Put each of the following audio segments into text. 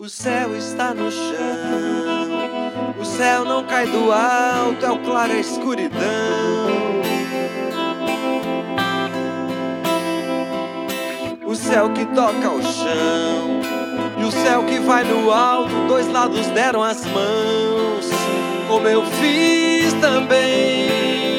O céu está no chão, o céu não cai do alto, é o claro, é a escuridão. O céu que toca o chão e o céu que vai no alto, dois lados deram as mãos, como eu fiz também,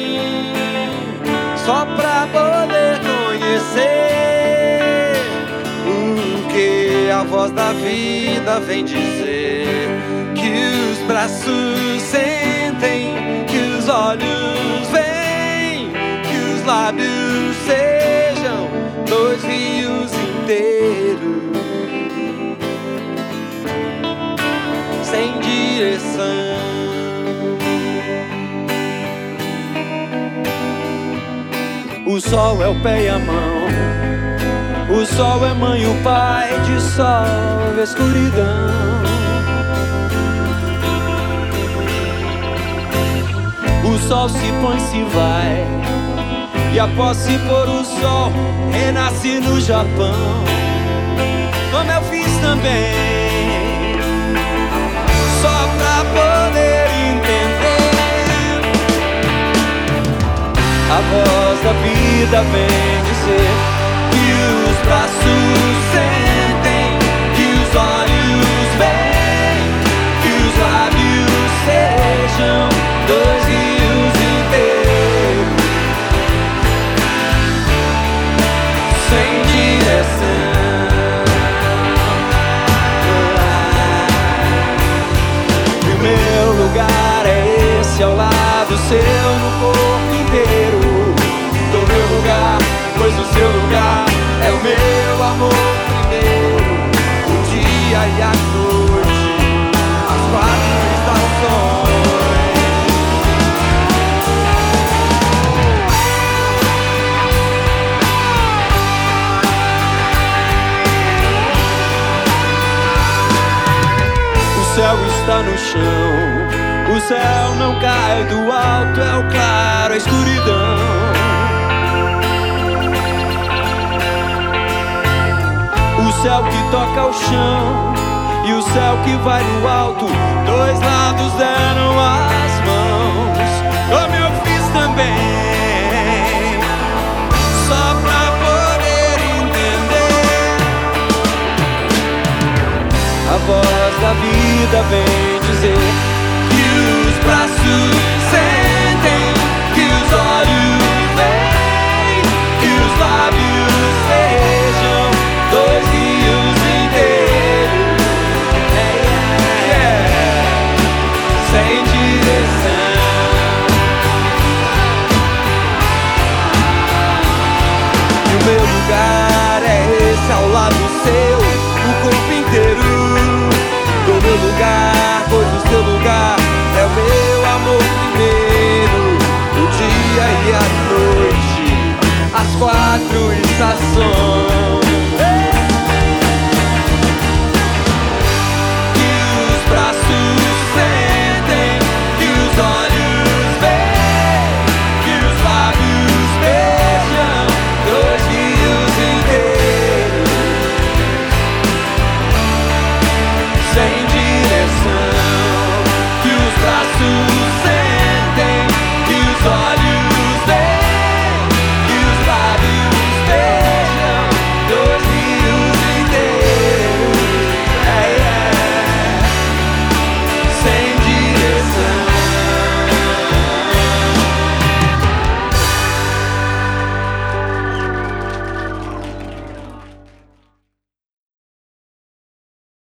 só pra poder conhecer o que a voz da vida vem dizer. Que os braços sentem, que os olhos veem, que os lábios sejam dois rios inteiros, sem direção. O sol é o pé e a mão, o sol é mãe e o pai, dissolve a escuridão. O sol se põe, se vai, e após se pôr o sol, renasce no Japão, como eu fiz também, só pra poder entender. A voz da vida vem dizer que os braços sentem, que os olhos veem, que os lábios sejam dois rios inteiros, sem direção. E o meu lugar é esse, ao lado seu, no corpo inteiro. Do meu lugar, pois o seu lugar é o meu amor primeiro. O dia e a noite, as quatro estações. O céu está no chão, o céu não cai do alto, é o claro, a escuridão. O céu que toca o chão e o céu que vai no alto, dois lados deram as mãos, como eu fiz também, só pra poder entender. A voz da vida vem dizer